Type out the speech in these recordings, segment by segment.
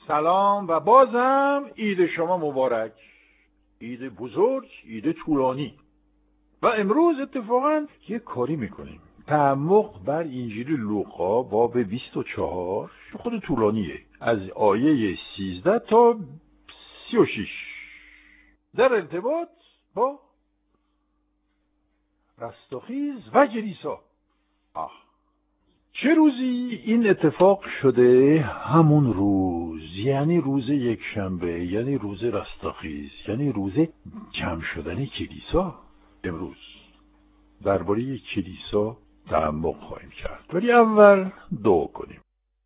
سلام و بازم عید شما مبارک. عید بزرگ، عید طولانی. و امروز اتفاقا یک کاری میکنیم. تعمق بر انجیل لوقا باب 24 خود طولانیه، از آیه 13 تا 36 در ارتباط با رستاخیز و کلیسا. چه روزی این اتفاق شده؟ همون روز، یعنی روز یکشنبه، یعنی روز رستاخیز، یعنی روز جمع شدن کلیسا. امروز درباره کلیسا تعمق خواهیم کرد، ولی اول دعا کنیم.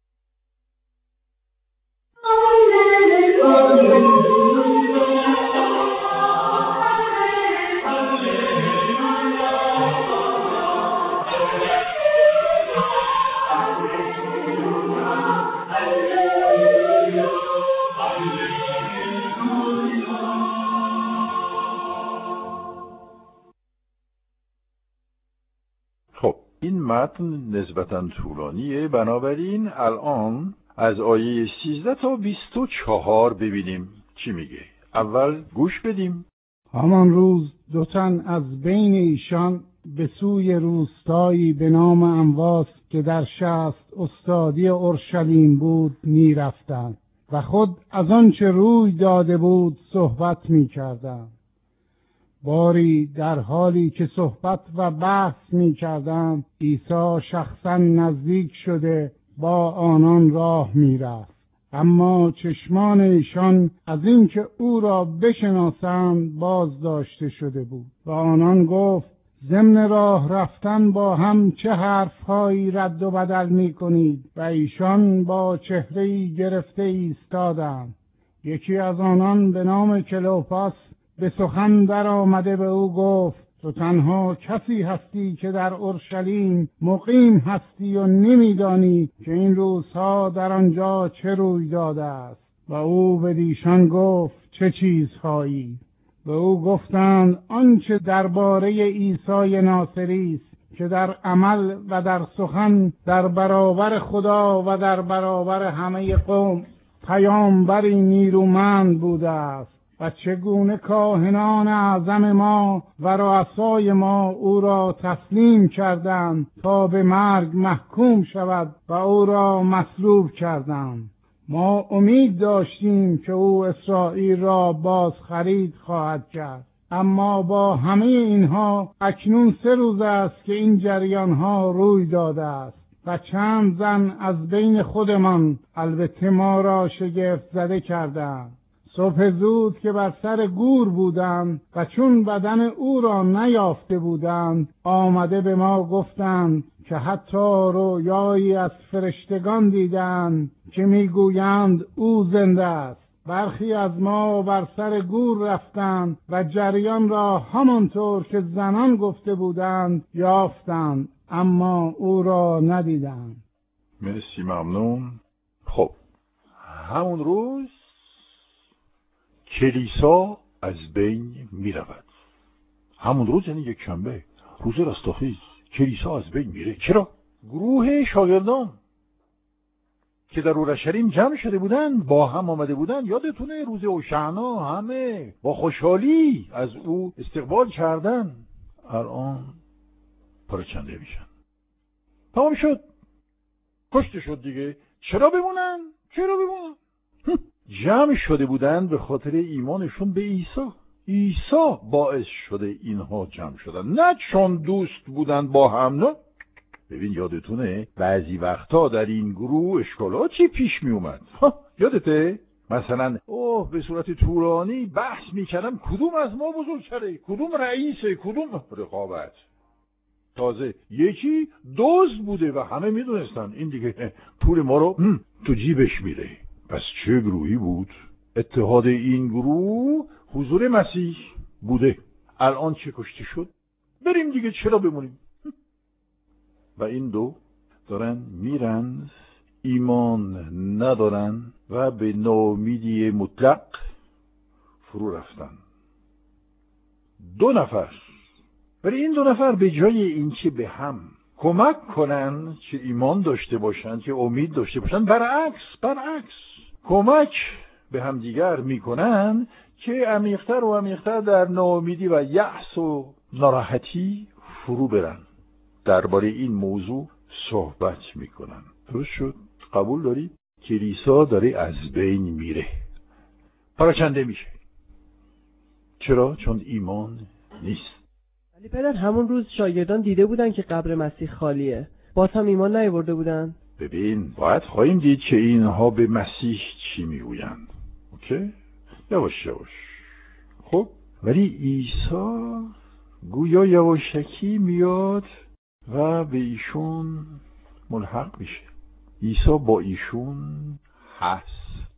این متن نسبتاً طولانیه، بنابراین الان از آیه 13 تا 24 ببینیم چی میگه. اول گوش بدیم. همان روز دو تن از بین ایشان به سوی روستایی به نام امواس که در شست استادی اورشلیم بود می رفتند و خود از آنچه روی داده بود صحبت می کردند. باری در حالی که صحبت و بحث می کردند، عیسی شخصا نزدیک شده با آنان راه می رفت. اما چشمان ایشان از اینکه او را بشناسند باز داشته شده بود و آنان گفت: ضمن راه رفتن با هم چه حرفهایی رد و بدل می کنید؟ و ایشان با چهره‌ای گرفته ایستادند. یکی از آنان به نام کلوپاس به سخن در آمده به او گفت: تو تنها کسی هستی که در اورشلیم مقیم هستی و نمیدانی که این روزها در آنجا چه روی داده است. و او به ایشان گفت: چه چیزهایی؟ به او گفتند: آنچه درباره عیسی ناصری است که در عمل و در سخن در برابر خدا و در برابر همه قوم پیامبری نیرومند بوده است و چگونه کاهنان اعظم ما و رؤسای ما او را تسلیم کردند تا به مرگ محکوم شود و او را مصلوب کردند. ما امید داشتیم که او اسرائیل را باز خرید خواهد کرد، اما با همه اینها اکنون 3 روز است که این جریانها روی داده است و چند زن از بین خودمان البته ما را شگفت زده کردند. صبح زود که بر سر گور بودند و چون بدن او را نیافته بودند، آمده به ما گفتند که حتی رویایی از فرشتگان دیدند که میگویند او زنده است. برخی از ما بر سر گور رفتند و جریان را همانطور که زنان گفته بودند یافتند، اما او را ندیدند. مرسی، ممنون. خب، همون روز کلیسا از بین می رود. همون روز یعنی یکشنبه، روز رستاخیز، کلیسا از بین میره. چرا؟ گروه شاگردان که در اورشلیم جمع شده بودن، با هم آمده بودن. یادتونه روز اوشعنا همه با خوشحالی از او استقبال کردن. الان پراکنده میشن. تمام شد، کشته شد دیگه. چرا بمونن؟ جمع شده بودن به خاطر ایمانشون به عیسی. عیسی باعث شده اینها جمع شدن، نه چون دوست بودن با هم. نه، ببین یادتونه بعضی وقتا در این گروه اشکالاتی پیش می اومد. یادته؟ مثلا به صورت طولانی بحث میکردم کدوم از ما بزرگتره، کدوم رئیسه، کدوم رقابت. تازه یکی دزد بوده و همه میدونستن این دیگه پول ما رو تو جیبش میره. پس چه گروهی بود؟ اتحاد این گروه حضور مسیح بوده. الان چه کشته شد؟ بریم دیگه، چرا بمونیم؟ و این دو دارن میرن، ایمان ندارن و به ناامیدی مطلق فرو رفتن. 2 نفر، ولی این 2 نفر به جای اینکه به هم کمک کنن که ایمان داشته باشن، که امید داشته باشن، برعکس کمک به همدیگر میکنن که عمیق‌تر و عمیق‌تر در ناامیدی و یأس و ناراحتی فرو برن. درباره این موضوع صحبت میکنن. درست شد؟ قبول داری؟ کلیسا داره از بین میره، پراکنده میشه. چرا؟ چون ایمان نیست. ولی پدر همون روز شاگردان دیده بودن که قبر مسیح خالیه، باز هم ایمان نیاورده بودن. ببین، باید خواهیم دید که اینها به مسیح چی میگویند. اوکی؟ یواش یواش. خب ولی عیسی گویا یواشکی میاد و به ایشون ملحق میشه. عیسی با ایشون هست.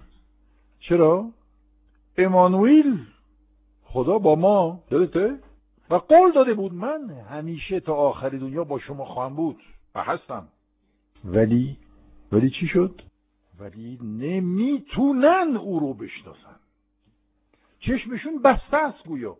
چرا؟ امانوئیل، خدا با ما، یادته؟ و قول داده بود من همیشه تا آخر دنیا با شما خواهم بود و هستم. ولی چی شد؟ ولی نمیتونن او رو بشناسن. چشمشون بسته است گویا،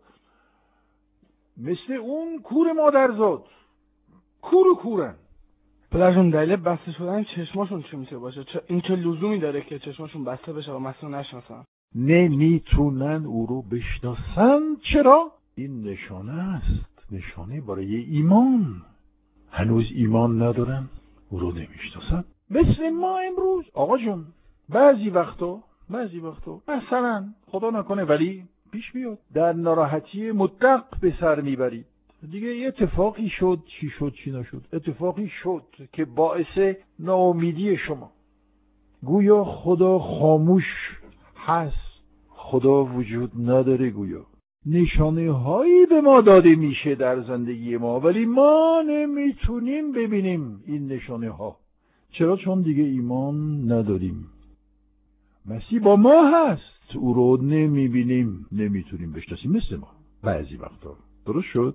مثل اون کور مادرزاد. کورن. پدرشون دلیل بسته شدن چشماشون چی میشه باشه؟ این چه لزومی داره که چشماشون بسته بشه و مسیح نشناسن؟ نمیتونن او رو بشناسن. چرا؟ این نشانه است، نشانه برای ایمان. هنوز ایمان ندارن، او رو نمیشناسن. مثل ما امروز آقا جون، بعضی وقتا مثلا خدا نکنه ولی پیش بیاد در ناراحتی مطلق به سر میبرید. دیگه یه اتفاقی شد، چی شد چی نشد، اتفاقی شد که باعث ناامیدی شما. گویا خدا خاموش هست، خدا وجود نداره. گویا نشانه هایی به ما داده میشه در زندگی ما، ولی ما نمیتونیم ببینیم این نشانه ها. چرا؟ چون دیگه ایمان نداریم. مسیح با ما هست، او رو نمیبینیم، نمیتونیم بشناسیم. مثل ما بعضی وقتا. درست شد؟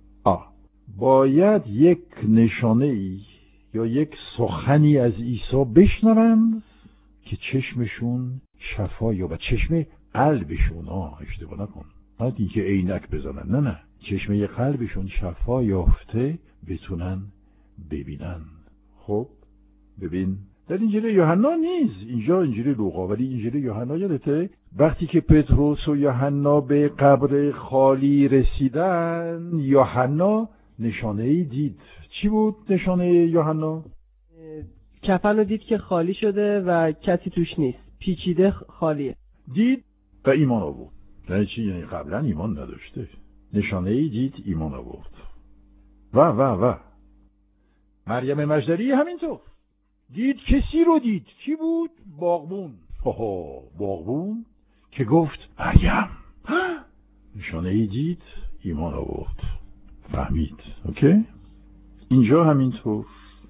باید یک نشانه ای یا یک سخنی از عیسی بشنوند که چشمشون شفا یا چشم قلبشون، اشتباه نکن، نه اینکه عینک بزنن، نه چشم قلبشون شفا یافته بتونن ببینن. خب ببین، در انجیل یوحنا نیست، اینجا انجیل لوقا، ولی انجیل یوحنا یادته وقتی که پتروس و یوحنا به قبر خالی رسیدن، یوحنا نشانه‌ای دید. چی بود نشانه یوحنا؟ کفن رو دید که خالی شده و کسی توش نیست، پیچیده خالیه. دید و ایمان آورد. یعنی چی؟ یعنی قبلا ایمان نداشته. نشانه‌ای دید، ایمان آورد. و مریم مجدلی همینطور دید، کسی رو دید. کی بود؟ باغبون. باغبون که گفت مریم. نشانه‌ای دید، ایمان آورد، فهمید. اوکی؟ اینجا همینطور.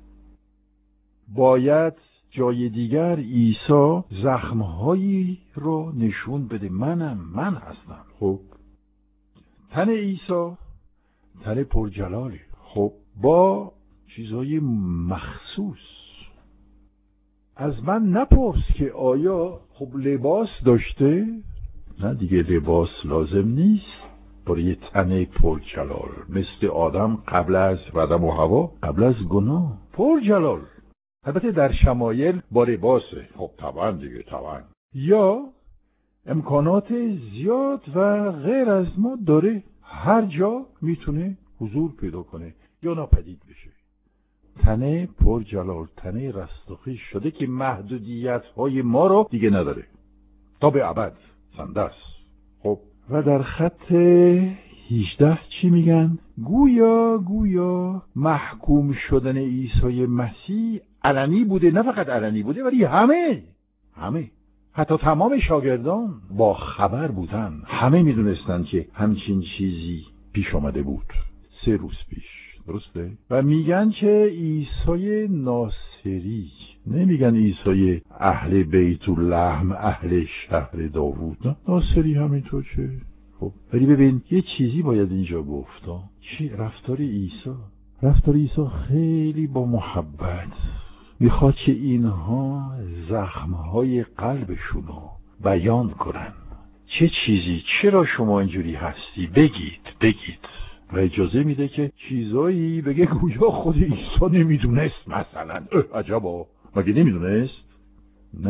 باید جای دیگر عیسی زخم‌هایی رو نشون بده. من هستم. خب تن عیسی تن پرجلاله، خب با چیزهای مخصوص. از من نپرس که آیا خب لباس داشته؟ نه دیگه، لباس لازم نیست برای تن پرجلال. مثل آدم قبل از آدم و حوا، قبل از گناه پرجلال. البته در شمایل با لباسه. خب طبعا دیگه، طبعا. یا امکانات زیاد و غیر از ما داره، هر جا میتونه حضور پیدا کنه یا ناپدید بشه. تنه پر جلال، تنه رستاخیز شده که محدودیت های ما رو دیگه نداره تا به ابد زنده است. خب و در خط 18 چی میگن؟ گویا محکوم شدن عیسی مسیح علنی بوده. نه فقط علنی بوده، ولی همه حتی تمام شاگردان با خبر بودن. همه میدونستن که همچین چیزی پیش آمده بود 3 روز پیش. درسته؟ و میگن که عیسی ناصری، نمیگن عیسی اهل بیت لحم، اهل شهر داوود. نه، ناصری همینطور. چه؟ خب ولی ببین یه چیزی باید اینجا گفت. چی؟ رفتار عیسی خیلی با محبت میخواد که اینها زخمهای قلبشونو بیان کنن. چه چیزی؟ چرا شما اینجوری هستی؟ بگید. و اجازه میده که چیزایی بگه گویا خود عیسی نمیدونست. مثلا عجبا، مگه نمیدونست؟ نه،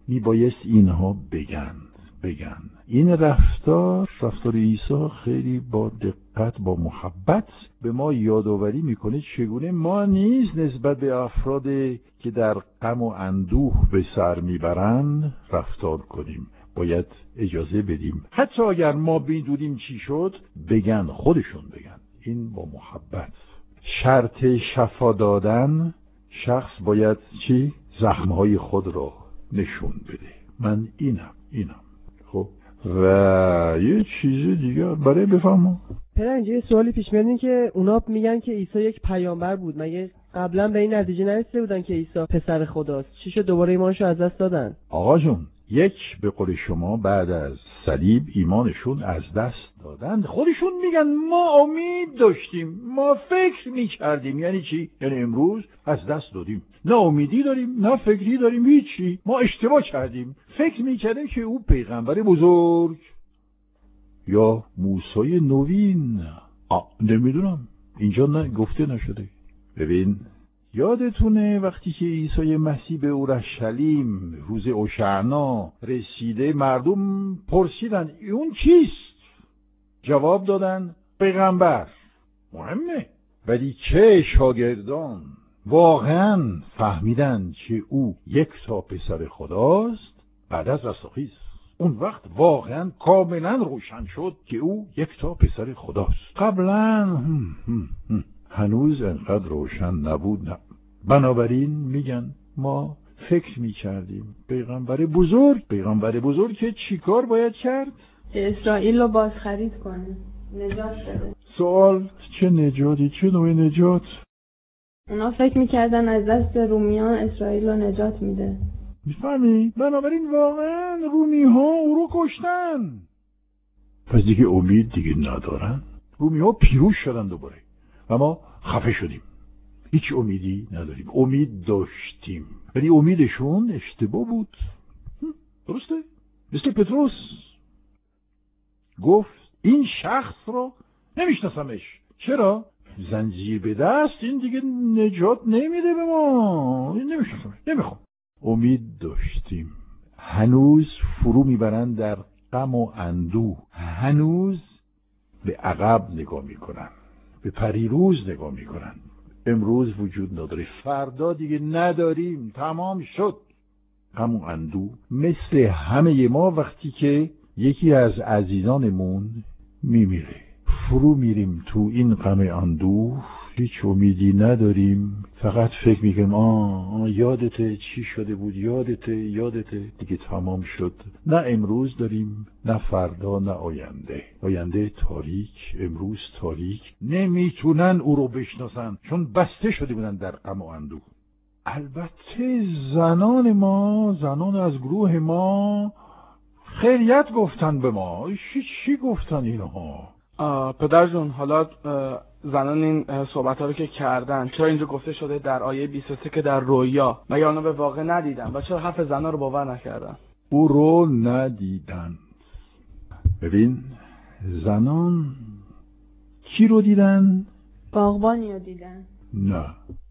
میبایست اینها بگن. این رفتار عیسی خیلی با دقت، با محبت به ما یادآوری میکنه چگونه ما نیز نسبت به افرادی که در غم و اندوه به سر میبرند رفتار کنیم. باید اجازه بدیم حتی اگر ما بدونیم چی شد بگن، خودشون بگن. این با محبت. شرط شفا دادن، شخص باید چی؟ زخمهای خود را نشون بده. من اینم. خب و یه چیز دیگه برای بفهمم. پدر اینجا یه سوالی پیش میاد که اونا میگن که عیسی یک پیامبر بود، مگه قبلا به این نتیجه نرسیده بودن که عیسی پسر خداست؟ چی شد دوباره ایمانشو از دست دادن؟ آقا جون، به قول شما بعد از صلیب ایمانشون از دست دادن. خودشون میگن ما امید داشتیم، ما فکر میکردیم. یعنی چی؟ یعنی امروز از دست دادیم، نه امیدی داریم نه فکری داریم، هیچی. ما اشتباه کردیم، فکر میکردیم که او پیغمبر بزرگ یا موسی نوین. نمیدونم، اینجا گفته نشده. ببین، یادتونه وقتی که عیسی مسیح به اورشلیم روز اوشعنا رسیده، مردم پرسیدن اون کیست؟ جواب دادن پیغمبر. مهمه. ولی چه شاگردان واقعا فهمیدن که او یک تا پسر خداست بعد از رستاخیز. اون وقت واقعا کاملا روشن شد که او یک تا پسر خداست. قبلا هنوز انقدر روشن نبود. نه. بنابراین میگن ما فکر میکردیم پیغمبر بزرگ که چیکار باید کرد؟ اسرائیل رو بازخرید کنه، نجات بده. سوال چه نجاتی؟ چه نوع نجات؟ اونا فکر میکردن از دست رومیان اسرائیل رو نجات میده. میفهمی؟ بنابراین واقعا رومی ها او رو کشتن. پس دیگه امید دیگه ندارن. رومی ها پیروز شدن دوباره و ما خفه شدیم. هیچ امیدی نداریم. امید داشتیم ولی امیدشون اشتباه بود. درسته؟ مثل پتروس گفت این شخص رو نمیشناسمش. چرا؟ زنجیر به دست، این دیگه نجات نمیده به ما. این نمیشناسمش، نمیخوام. امید داشتیم. هنوز فرو میبرن در غم و اندوه. هنوز به عقب نگاه میکنن، به پریروز نگاه میکنن. امروز وجود نداره، فردا دیگه نداریم، تمام شد. غم و اندوه مثل همه ما وقتی که یکی از عزیزانمون میمیره، فرو میریم تو این غم اندوه، هیچ امیدی نداریم، فقط فکر میکنیم یادته چی شده بود، یادته دیگه تمام شد. نه امروز داریم، نه فردا، نه آینده تاریک، امروز تاریک. نمیتونن او رو بشناسن چون بسته شده بودن در غم و اندوه. البته زنان از گروه ما خیریت گفتن به ما. چی گفتن اینها؟ پدر جون، حالا زنان این صحبت ها رو که کردن، چرا اینجا گفته شده در آیه 23 که در رویا؟ مگه آنها به واقع ندیدن و چرا حرف زنان رو باور نکردن؟ او رو ندیدن. ببین، زنان کی رو دیدن؟ باغبانی رو دیدن. نه،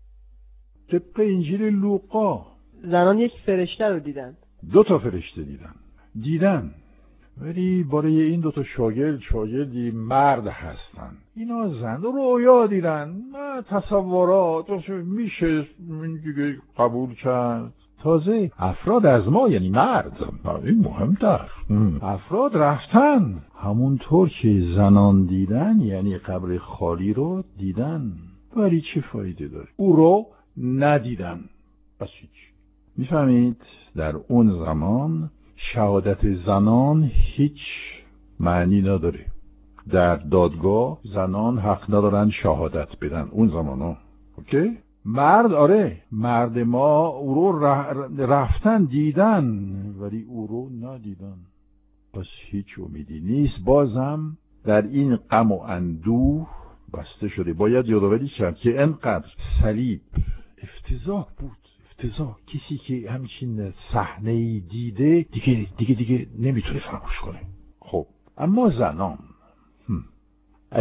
طبق انجیل لوقا زنان یک فرشته رو دیدن. 2 فرشته دیدن ولی برای این 2 شاگردی مرد هستن. اینا زن رویا دیدن، نه تصورات. میشه دیگه قبول کرد. تازه افراد از ما، یعنی مرد، این مهمتر، افراد رفتن همونطور که زنان دیدن، یعنی قبر خالی رو دیدن، ولی چه فایده داره؟ او رو ندیدن. پس هیچ. میفهمید؟ در اون زمان شهادت زنان هیچ معنی نداره. در دادگاه زنان حق ندارن شهادت بدن اون زمانا. اوکی؟ مرد ما او رو رفتن دیدن ولی او رو ندیدن. پس هیچ امیدی نیست. بازم در این غم و اندوه بسته شده. باید یادآوری کرد که انقدر صلیب افتضاح بود. کسی که همچین صحنه‌ای دیده دیگه نمیتونه فراموش کنه. خب اما زنان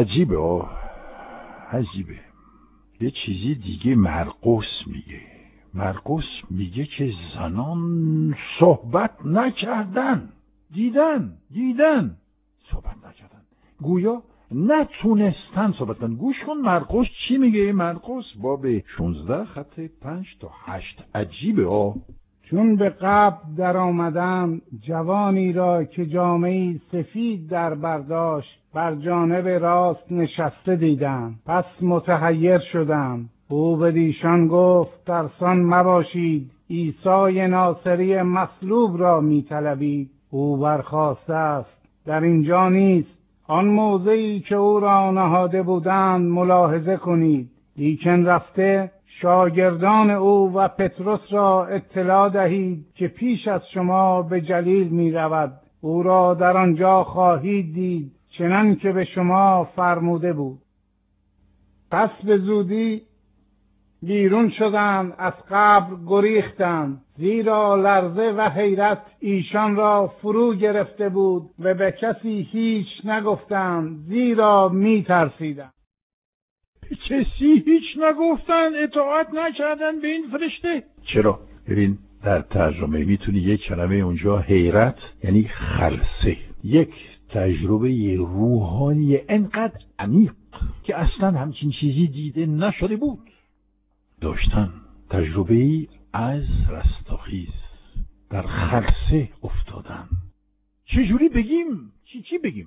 عجیبه. یه چیزی دیگه مرقس میگه. مرقس میگه که زنان صحبت نکردن، دیدن صحبت نکردن، گویا نتونستن صحبت کنن. گوش کن مرقس چی میگه. مرقس باب 16 خط 5 تا 8 عجیبه. چون به قبر در آمدند جوانی را که جامه‌ای سفید در برداشت بر جانب راست نشسته دیدند، پس متحیر شدند. او به ایشان گفت ترسان مباشید، عیسی ناصری مصلوب را می‌طلبید. او برخاسته است، در اینجا نیست. آن موضعی که او را نهاده بودند ملاحظه کنید. لیکن رفته شاگردان او و پتروس را اطلاع دهید که پیش از شما به جلیل می رود. او را در آنجا خواهید دید چنان که به شما فرموده بود. پس به زودی بیرون شدند، از قبر گریختند، زیرا لرزه و حیرت ایشان را فرو گرفته بود و به کسی هیچ نگفتند، زیرا می ترسیدند. کسی هیچ نگفتن، اطاعت نکردن به این فرشته. چرا؟ ببین در ترجمه میتونی یک کلمه اونجا حیرت یعنی خلسه، یک تجربه روحانی انقدر عمیق که اصلا همچین چیزی دیده نشده بود داشتن، تجربه‌ای از رستاخیز در خلسه افتادن. چجوری بگیم؟ چی بگیم؟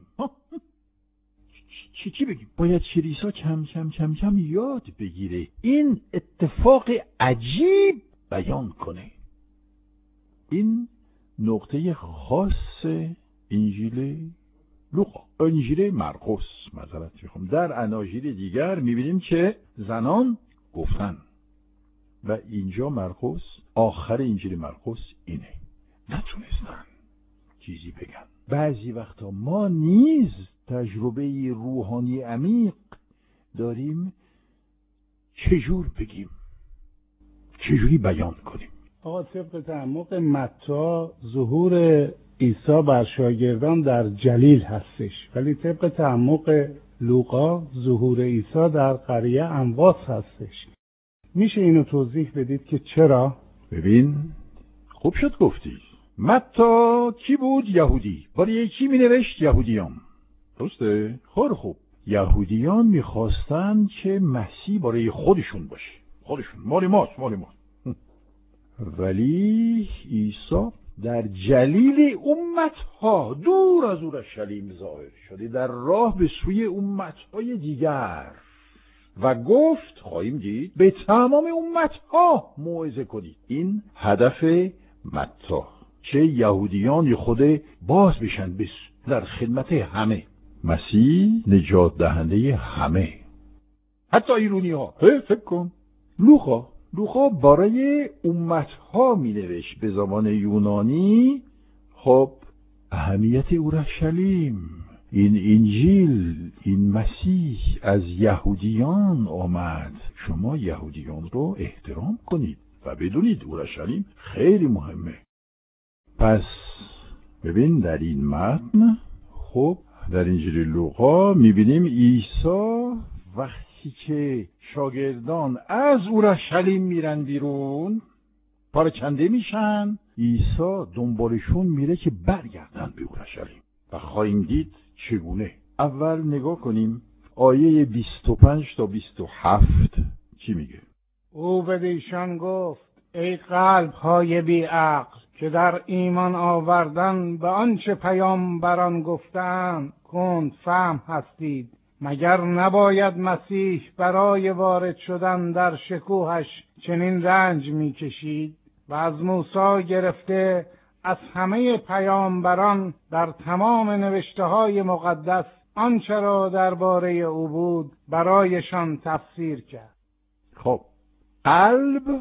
چی بگیم؟ باید کلیسا کم کم یاد بگیره این اتفاق عجیب بیان کنه. این نقطه خاص انجیل لوقا، انجیل مرقس معذرت میخوام. در اناجیل دیگر میبینیم که زنان گفتن و اینجا مرقس آخر انجیل مرقس اینه، نتونستن چیزی بگن. بعضی وقتا ما نیز تجربه روحانی عمیق داریم، چجور بگیم، چجوری بیان کنیم. آقا طبق تعمق متی ظهور عیسی بر شاگردان در جلیل هستش، ولی طبق تعمق لوقا ظهور عیسی در قریه انواس هستش. میشه اینو توضیح بدید که چرا؟ ببین خوب شد گفتی. متی کی بود؟ یهودی. برای کی می نوشت؟ یهودیان. درسته؟ خوب یهودیان میخواستن که مسیح برای خودشون باشه، خودشون مال ماست. ولی عیسی در جلیل امتها دور از اورشلیم ظاهر شده، در راه به سوی امتهای دیگر و گفت خواهیم دید به تمام امتها موعظه کنید. این هدف متی، که یهودیان خود باز بشن در خدمت همه. مسیح نجات دهنده همه، حتی ایرونی ها. فکر کن لوقا برای امتها می نوشت به زبان یونانی. خب اهمیت اورشلیم، این انجیل، این مسیح از یهودیان آمد، شما یهودیان رو احترام کنید و بدونید اورشلیم خیلی مهمه. پس ببین در این متن، خب در انجیل لوقا میبینیم عیسی وقتی که شاگردان از اورشلیم میرن بیرون، پراکنده میشن، عیسی دنبالشون میره که برگردن به اورشلیم و خواهیم دید چگونه. اول نگاه کنیم آیه 25 تا 27 چی میگه. او به ایشان گفت ای قلب‌های بی‌عقل که در ایمان آوردن به آنچه پیامبران گفتند کند فهم هستید. مگر نباید مسیح برای وارد شدن در شکوهش چنین رنج می‌کشید و از موسی گرفته از همه پیامبران در تمام نوشته‌های مقدس آنچه را درباره او بود برایشان تفسیر کرد. خب قلب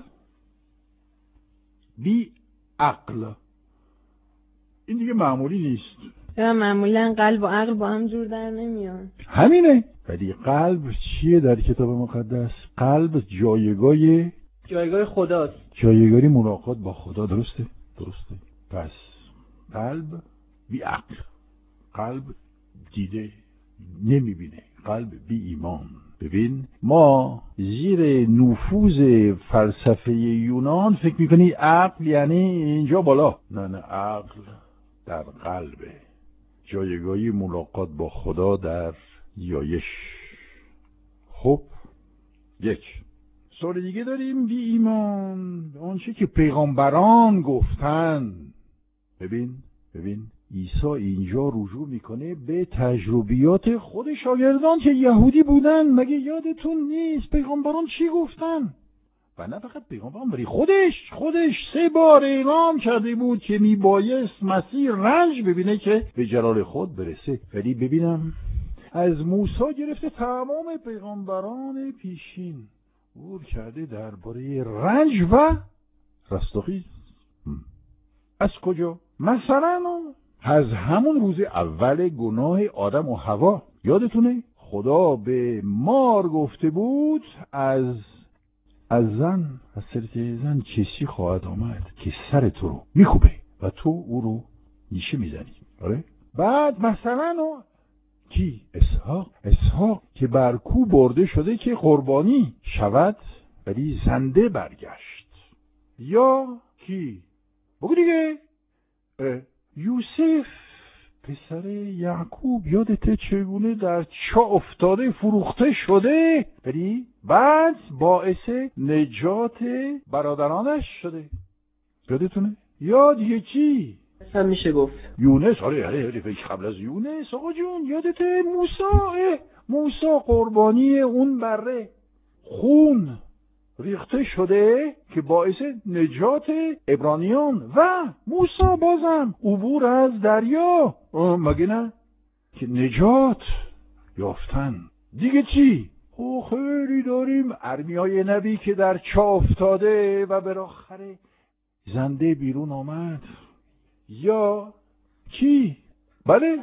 بی عقل، این دیگه معمولی نیست. معمولا قلب و عقل با هم جور در نمیان. همینه. ولی قلب چیه در کتاب مقدس؟ قلب جایگاه خداست، جایگاه ملاقات با خدا. درسته. پس قلب بی عقل، قلب دیده نمیبینه، قلب بی ایمان. ببین ما زیر نفوذ فلسفه یونان فکر میکنی عقل یعنی اینجا بالا. نه عقل در قلبه، جایگاهی ملاقات با خدا در یایش. خب یک سوال دیگه داریم، بی ایمان آنچه که پیغمبران گفتن. ببین عیسی اینجا رجوع میکنه به تجربیات خود شاگردان که یهودی بودن. مگه یادتون نیست پیغمبران چی گفتن؟ و نه فقط پیغمبران، ولی خودش 3 بار اعلام کرده بود که میبایست مسیح رنج ببینه که به جلال خود برسه. ولی ببینم از موسی گرفته تمام پیغمبران پیشین عبور کرده درباره رنج و رستاخیز. از کجا؟ مثلا از همون روز اول گناه آدم و حوا. یادتونه خدا به مار گفته بود از سر زن کسی خواهد آمد که سر تو رو میخوبه و تو او رو نیشه میزنی. آره؟ بعد مثلا کی؟ اسحاق که بر کو برده شده که قربانی شود ولی زنده برگشت. یا کی؟ بگو دیگه. یوسف پسر یعقوب، یادته چگونه در چاه افتاده فروخته شده ولی بعد باعث نجات برادرانش شده. یادتونه؟ یا دیگه کی؟ هم میشه گفت یونس. آره قبل از یونس آقا جون یادته موسی قربانی اون بره خون ریخته شده که باعث نجات عبرانیان و موسی بازم عبور از دریا. مگه نه که نجات یافتن. دیگه چی؟ خیلی داریم. ارمیای نبی که در چاه افتاده و بالاخره زنده بیرون آمد. یا کی؟ بله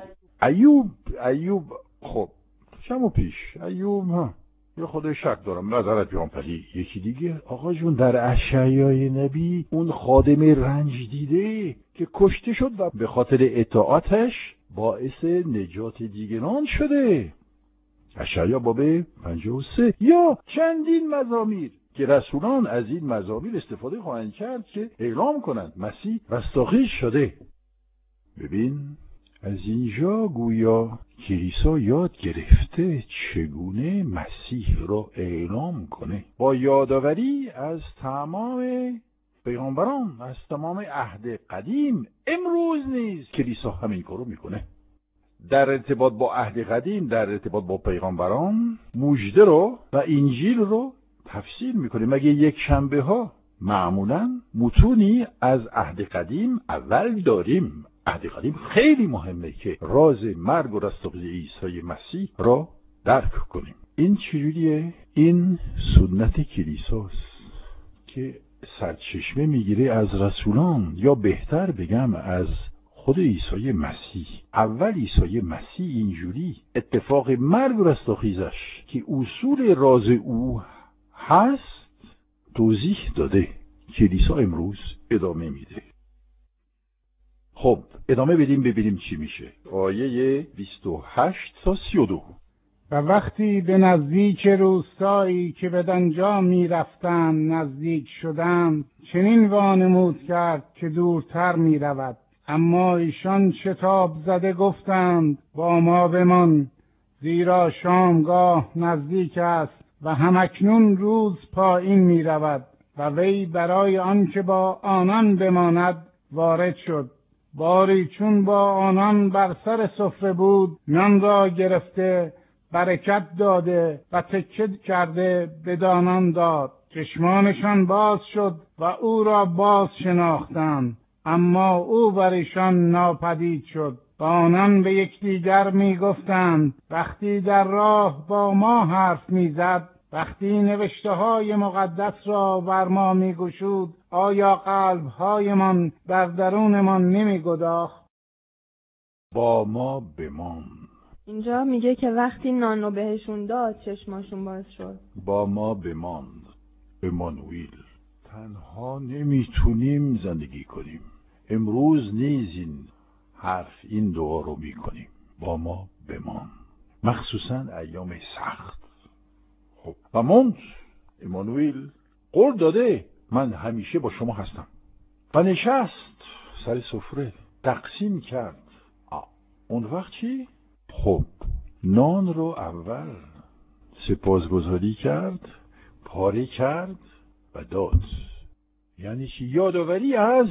ایوب. خب شما پیش ایوب یا خود شک دارم نظرت پیامبری. یکی دیگه آقا جون در اشعیای نبی اون خادم رنج دیده که کشته شد و به خاطر اطاعتش باعث نجات دیگران شده. اشعیا باب 53. یا چندین مزامیر که رسولان از این مزامیر استفاده خواهند کرد که اعلام کنند مسیح رستاخیز شده. ببین از اینجا گویا کلیسا یاد گرفته چگونه مسیح را اعلام کنه با یادآوری از تمام پیغمبران، از تمام عهد قدیم. امروز نیز کلیسا همین کارو میکنه. در ارتباط با عهد قدیم، در ارتباط با پیغمبران مژده رو و انجیل رو تفسیر میکنه. مگه یک شنبه ها معمولا متونی از عهد قدیم اول داریم. عهد قدیم خیلی مهمه که راز مرگ و رستاخیز عیسی مسیح را درک کنیم. این چجوریه؟ این سنت کلیساست که سرچشمه میگیره از رسولان، یا بهتر بگم از خود عیسی مسیح. اول عیسی مسیح اینجوری اتفاق مرگ و رستاخیزش که اصول راز او هست توضیح داده. کلیسا امروز ادامه میده. خب ادامه بدیم ببینیم چی میشه. آیه 28 تا 32. و وقتی به نزدیک روستایی که بدانجا می رفتند نزدیک شدند، چنین وانمود کرد که دورتر می رود. اما ایشان شتاب زده گفتند با ما بمان، زیرا شامگاه نزدیک است و همکنون روز پایین می رود. و وی برای آنکه با آنان بماند وارد شد. باری چون با آنان بر سر سفره بود، نان را گرفته برکت داده و تکه کرده بدانان داد. چشمانشان باز شد و او را باز شناختند، اما او بر ایشان ناپدید شد. و آنان به یکدیگر می گفتند وقتی در راه با ما حرف می زد، وقتی نوشته های مقدس را بر ما می گشود، آیا قلب هایمان در درونمان نمی گداخت؟ با ما بمان. اینجا میگه که وقتی نانو بهشون داد چشماشون باز شد. با ما بماند. امانوئیل. تنها نمیتونیم زندگی کنیم. امروز نیز این دعا رو میکنیم. با ما بمان. مخصوصا ایام سخت. خب و موند ایمانوئل قول داده من همیشه با شما هستم و نشست سر سفره تقسیم کرد. اون وقت چی؟ خب نان رو اول سپاسگزاری کرد، پاره کرد و داد. یعنی چی؟ یادآوری از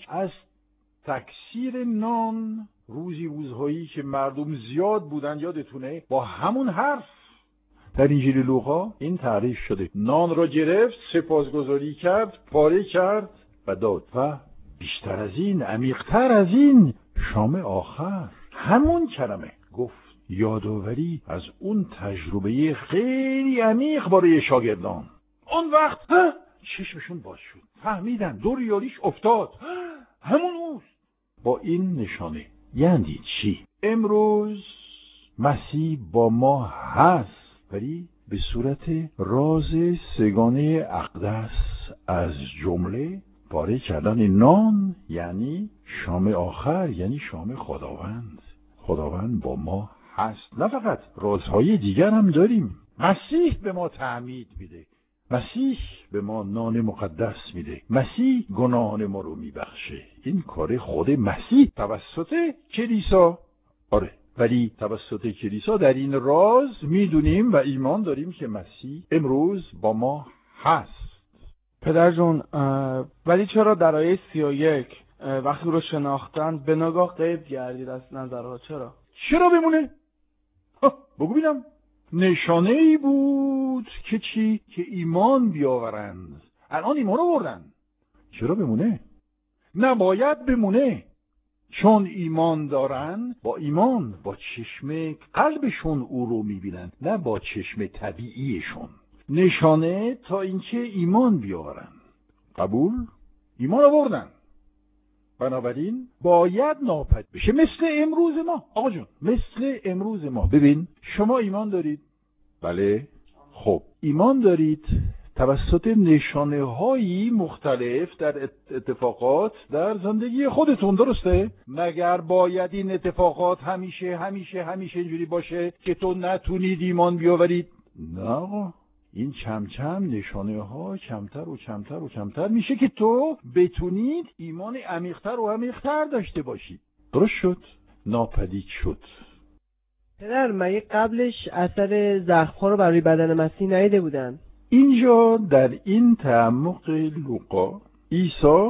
تکثیر نان روزهایی که مردم زیاد بودن. یادتونه با همون حرف در انجیل لوقا این تعریف شده. نان را گرفت، سپاسگزاری کرد، پاره کرد و داد. و بیشتر از این، عمیق‌تر از این، شام آخر همون کلمه گفت. یادآوری از اون تجربه خیلی عمیق برای شاگردان. اون وقت چشمشون باز شد، فهمیدن، دور یاریش افتاد، همون اوست. با این نشانه یعنی چی؟ امروز مسیح با ما هست، ولی به صورت راز سگانه اقدس، از جمله پاره کردن نان یعنی شام آخر، یعنی شام خداوند. خداوند با ما هست. نه فقط رازهای دیگر هم داریم. مسیح به ما تعمید میده، مسیح به ما نان مقدس میده، مسیح گناهان ما رو میبخشه. این کار خود مسیح توسط کلیسا. آره، ولی توسط کلیسا در این راز میدونیم و ایمان داریم که مسیح امروز با ما هست. پدر جون، ولی چرا در آیه 31 وقتی رو شناختن به ناگاه غیب گردید از نظرها؟ چرا بمونه؟ بگو بینم. نشانه ای بود که چی؟ که ایمان بیاورند. الان ایمان آوردن. چرا بمونه؟ نباید بمونه، چون ایمان دارن. با ایمان، با چشم قلبشون او رو میبینن، نه با چشم طبیعیشون. نشانه تا اینکه ایمان بیاورن. قبول؟ ایمان آوردن، بنابراین باید ناپدید بشه. مثل امروز ما. آقا جون، مثل امروز ما. ببین، شما ایمان دارید؟ بله. خب ایمان دارید توسط نشانه هایی مختلف در اتفاقات در زندگی خودتون، درسته؟ مگر باید این اتفاقات همیشه اینجوری باشه که تو نتونید ایمان بیاورید؟ نه آقا، این کم کم نشانه ها کمتر میشه که تو بتونید ایمان عمیق‌تر داشته باشید. درست شد؟ ناپدید شد. پدر، مگه قبلش اثر زخم‌ها رو برای بدن مسیح ندیده بودن؟ اینجا در این تعمق لوقا عیسی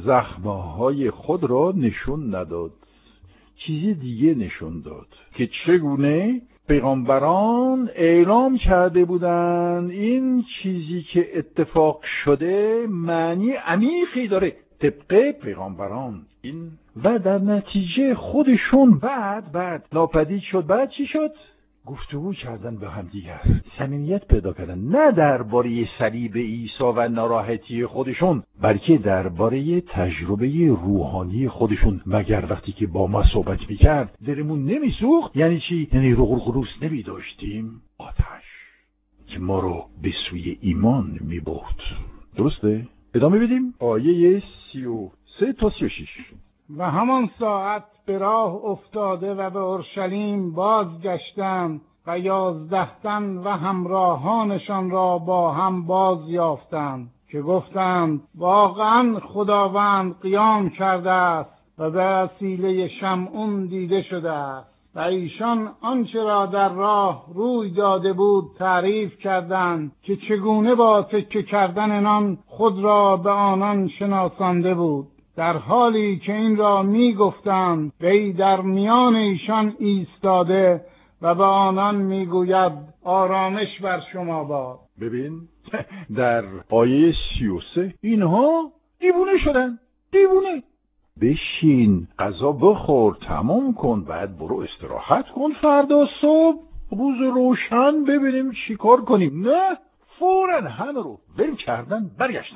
زخم‌های خود را نشون نداد، چیزی دیگه نشون داد که چگونه پیغمبران اعلام کرده بودند این چیزی که اتفاق شده معنی عمیقی داره طبق پیغمبران. این و در نتیجه خودشون بعد ناپدید شد. بعد چی شد؟ گفتگو کردن به هم دیگر، صمیمیت پیدا کردن، نه درباره صلیب عیسی و ناراحتی خودشون، بلکه درباره تجربه روحانی خودشون. مگر وقتی که با ما صحبت میکرد دلمون نمیسوخت؟ یعنی چی؟ یعنی روغروس نمیداشتیم؟ آتش که ما رو به سوی ایمان میبرد. درسته؟ ادامه بدیم. آیه 33 تا 36. و همان ساعت به راه افتاده و به اورشلیم بازگشتند و 11 تن و همراهانشان را با هم باز یافتند که گفتند واقعا خداوند قیام کرده است و به وسیله شمعون دیده شده است. و ایشان آنچه را در راه روی داده بود تعریف کردند که چگونه با تکه کردن نان خود را به آنان شناسانده بود. در حالی که این را می گفتند وی در میان ایشان ایستاده و به آنان می گوید آرامش بر شما باد. ببین در آیه 33 اینها دیوونه شدن. دیوونه. بشین غذا بخور، تمام کن، بعد برو استراحت کن، فردا صبح روز روشن ببینیم چی کار کنیم. نه، فوراً همه رو ول کردن،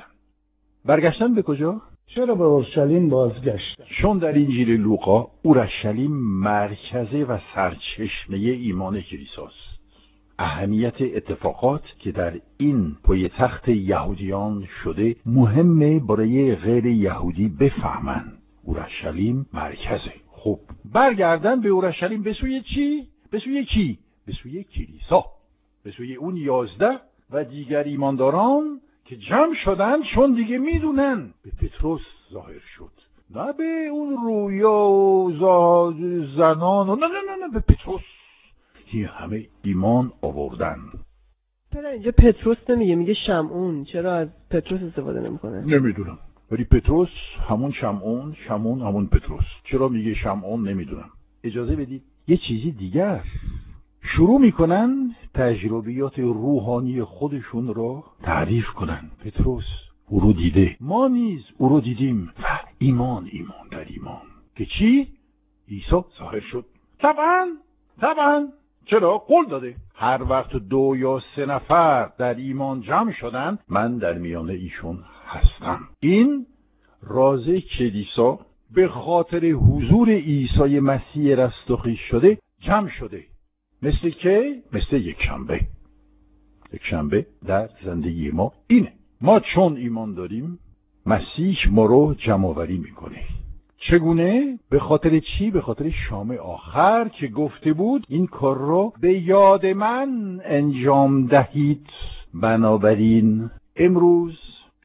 برگشتن به کجا؟ چرا به اورشلیم بازگشتن؟ چون در انجیل لوقا اورشلیم مرکزه و سرچشمه ایمان کلیساست. اهمیت اتفاقات که در این پایتخت یهودیان شده مهمه برای غیر یهودی بفهمن. اورشلیم مرکزه. خب برگردن به اورشلیم به سوی چی؟ به سوی کی؟ به سوی کلیسا، به سوی اون 11 و دیگر ایمانداران که جمع شدن چون دیگه میدونن به پتروس ظاهر شد، نه به اون رویا و زنان و نه به پتروس. این همه ایمان آوردن. پدر اینجا پتروس نمیگه، میگه شمعون، چرا از پتروس استفاده نمیکنه؟ نمیدونم، ولی پتروس همون شمعون، شمعون همون پتروس. چرا میگه شمعون نمیدونم. اجازه بدید یه چیزی دیگر. شروع میکنن تجربیات روحانی خودشون رو تعریف کنن. پتروس او رو دیده، ما نیز او رو دیدیم و ایمان در ایمان که چی؟ عیسی ظاهر شد. طبعا چرا؟ قول داده هر وقت 2 یا 3 نفر در ایمان جمع شدن من در میان ایشون هستم. این راز کلیسا به خاطر حضور عیسی مسیح رستاخیز شده جمع شده. مثل که مثل یک شنبه در زندگی ما اینه. ما چون ایمان داریم مسیح ما رو جمع آوری میکنه. چگونه؟ به خاطر چی؟ به خاطر شام آخر که گفته بود این کار رو به یاد من انجام دهید. بنابراین امروز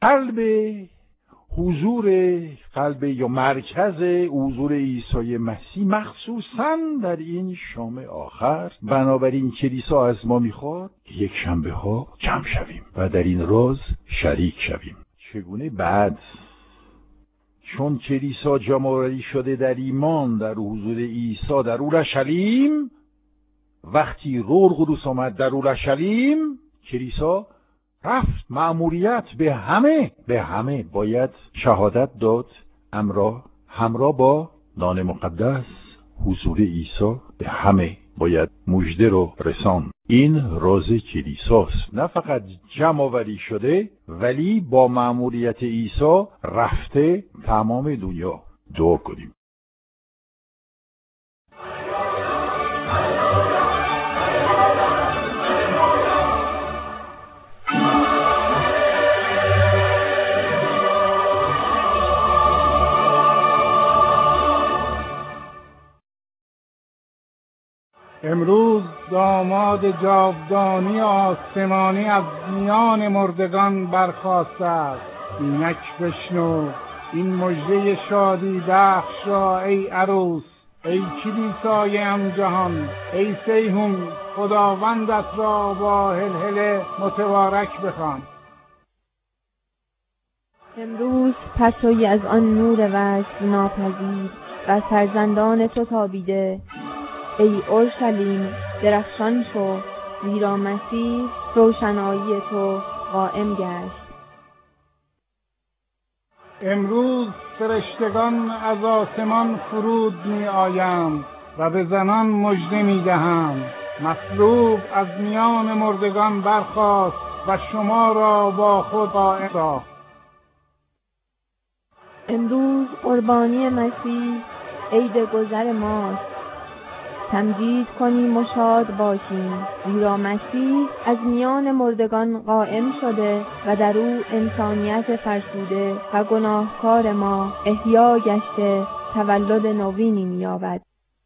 قلب یا مرکز حضور عیسی مسیح مخصوصاً در این شام آخر. بنابراین کلیسا از ما میخواد یک شنبه ها جمع شویم و در این راز شریک شویم. چگونه؟ بعد چون کلیسا جمع‌آوری شده در ایمان در حضور عیسی در اورشلیم، وقتی روح القدس آمد در اورشلیم، کلیسا رفت مأموریت به همه باید شهادت داد، همراه با نان مقدس حضور عیسی به همه باید مژده رو رساند. این راز کلیساست، نه فقط جمع آوری شده ولی با مأموریت عیسی رفته تمام دنیا. دعا کنیم. امروز داماد جاودانی آسمانی از میان مردگان برخاسته است. اینک بشنو این مژده شادی بخش را ای عروس، ای کلیسای امجهان، ای سیحون، خداوندت را با هلهله متبارک بخوان. امروز پرتویی از آن نور وصل ناپذیر و فرزندان تو تابیده. ای اورشلیم درخشان شو، زیرا مسیح روشنایی تو قائم گشت. امروز فرشتگان از آسمان فرود می آیند و به زنان مژده می دهند. مصلوب از میان مردگان برخاست و شما را با خود قائم ساخت. امروز قربانی مسیح عید گذر ماست. تمجید کنیم و شاد باشیم، زیرا مسیح از میان مردگان قائم شده و در او انسانیت فرسوده و گناهکار ما احیا گشته تولد نوینی می‌یابد.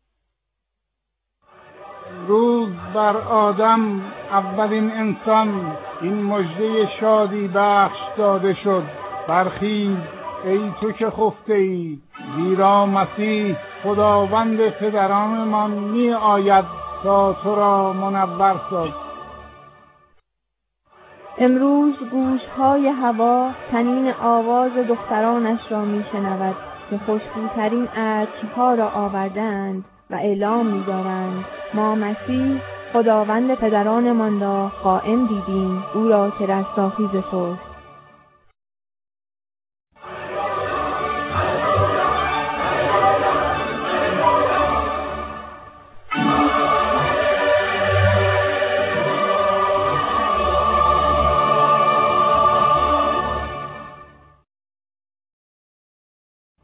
امروز بر آدم اولین انسان این مژده شادی بخش داده شد. برخیز ای تو که خفته ای، زیرا مسیح خداوند پدرانمان می آید تا تو را منور سازد. امروز گوشهای هوا طنین آواز دخترانش را می شنود که خوشبوترین عطرها را آوردند و اعلام می دارند ما مسیح خداوند پدرانمان را قائم دیدیم، او را که رستاخیز توست.